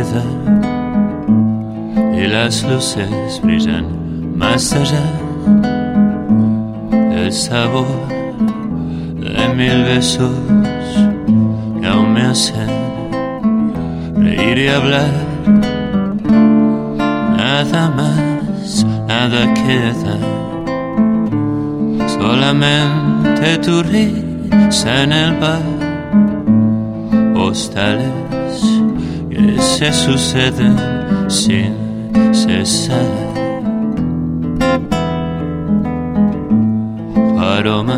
queda y las luces brillan más allá. El sabor de 1000 besos que aún me hacen reír y hablar. Nada más, nada queda, solamente tu risa en el bar. Postales que se suceden sin cesar. Tu aroma,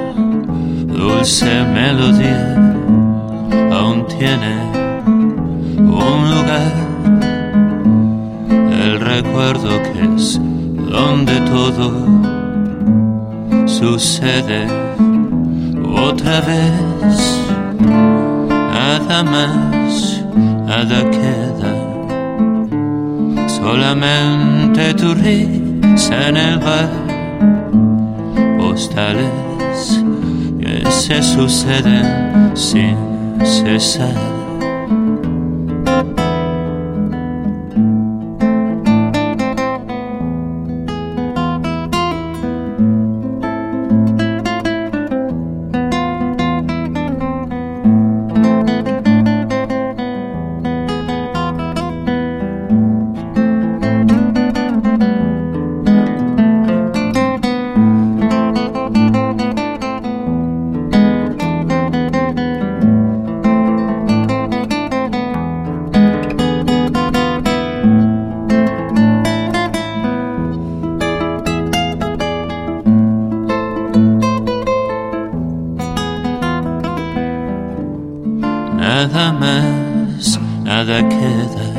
dulce melodía, aún tiene un lugar. El recuerdo que es donde todo sucede otra vez. Nada más, nada queda, solamente tu risa en el bar. Postales que se suceden sin cesar. Nada más, nada queda,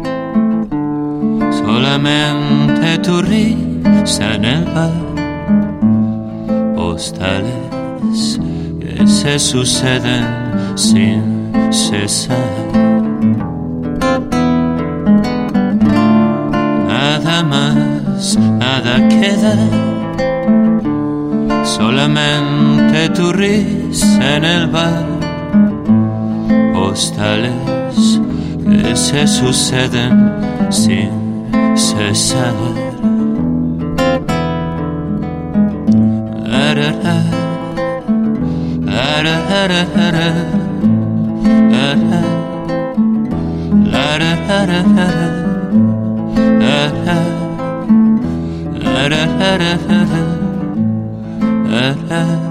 solamente tu risa en el bar. Postales que se suceden sin cesar. Nada más, nada queda, solamente tu risa en el bar. Postales que se suceden sin cesar. La